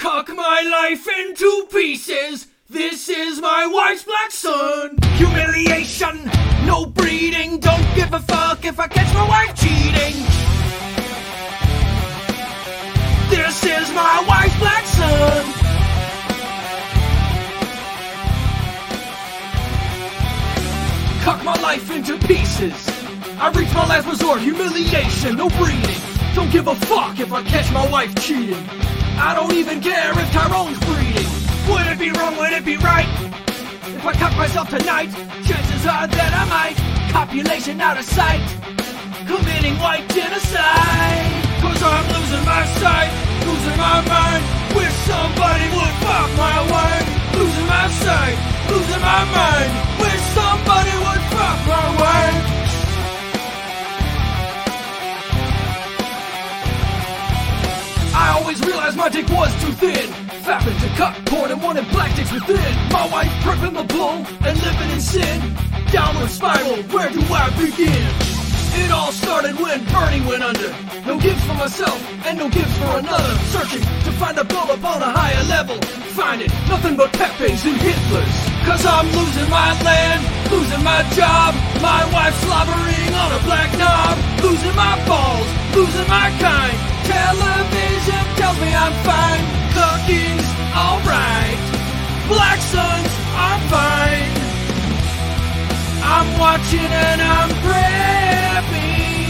Cock my life into pieces. This is my wife's black son. Humiliation, no breeding. Don't give a fuck if I catch my wife cheating. This is my wife's black son. Cock my life into pieces. I reach my last resort. Humiliation, no breeding. Don't give a fuck if I catch my wife cheating. I don't even care if Tyrone's breeding. Would it be wrong, would it be right? If I cock myself tonight, chances are that I might. Copulation out of sight, committing white genocide. Cause I'm losing my sight, losing my mind. Wish somebody would fuck my wife. Losing my sight, losing my mind. Wish somebody would fuck my wife. I always realized my dick was too thin. Fapping to cut cord and wanted black dicks within. My wife prepping the bull and living in sin. Downward spiral, where do I begin? It all started when Bernie went under. No gifts for myself and no gifts for another. Searching to find a blow up on a higher level. Find it, nothing but Pepe's and Hitler's. Cause I'm losing my land, losing my job. My wife slobbering on a black knob. Losing my balls, losing my kind. Television tells me I'm fine. Cooking's alright. Black sons are fine. I'm watching and I'm prepping.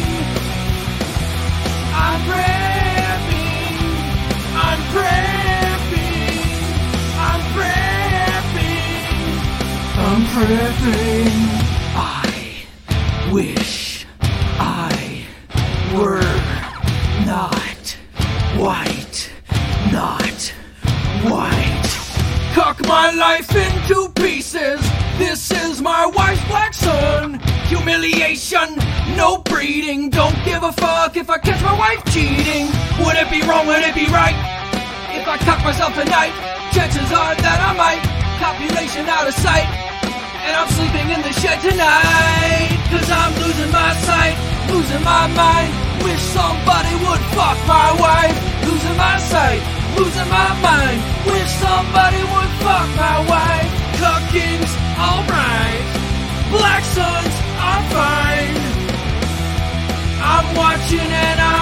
I'm prepping. I'm prepping. I'm prepping. I'm prepping. I wish I were not white, not white. Cock my life into pieces. This is my wife's black son. Humiliation, no breeding. Don't give a fuck if I catch my wife cheating. Would it be wrong, would it be right? If I cock myself tonight, chances are that I might. Copulation out of sight, and I'm sleeping in the shed tonight. Cause I'm losing my sight, losing my mind. Wish somebody would fuck my wife. Losing my sight, losing my mind. Wish somebody would fuck my wife. Cooking's alright. Black sons are fine. I'm watching and